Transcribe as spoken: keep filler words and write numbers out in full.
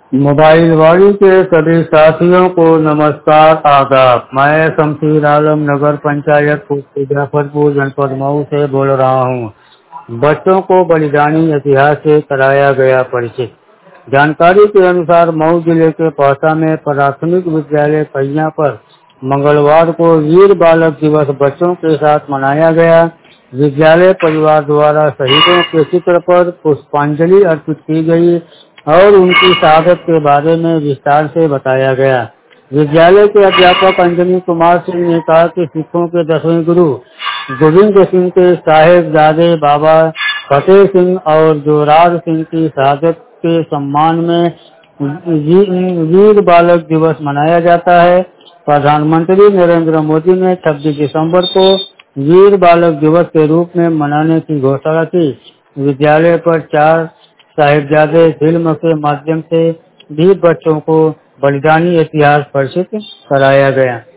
Mobile वाणी के सभी साथियों को नमस्कार आदाब। मैं शमशीर आलम नगर पंचायत जाफरपुर जनपद मऊ से बोल रहा हूँ। बच्चों को बलिदानी इतिहास से कराया गया परिचित। जानकारी के अनुसार मऊ जिले के पौसा में प्राथमिक विद्यालय पहिया पर मंगलवार को वीर बालक दिवस बच्चों के साथ मनाया गया। विद्यालय परिवार द्वारा शहीदों के चित्र पर पुष्पांजलि अर्पित की गई और उनकी शहादत के बारे में विस्तार से बताया गया। विद्यालय के अध्यापक अंजनी कुमार सिंह ने कहा कि सिखों के दसवें गुरु गोविंद सिंह के साहेबजादे बाबा फतेह सिंह और जोरावर सिंह की शहादत के सम्मान में वीर बालक दिवस मनाया जाता है। प्रधानमंत्री नरेंद्र मोदी ने छब्बीस दिसंबर को वीर बालक दिवस के रूप में मनाने की घोषणा की। विद्यालय पर चार साहिबजादे फिल्म के माध्यम से भी बच्चों को बलिदानी इतिहास परिचित कराया गया।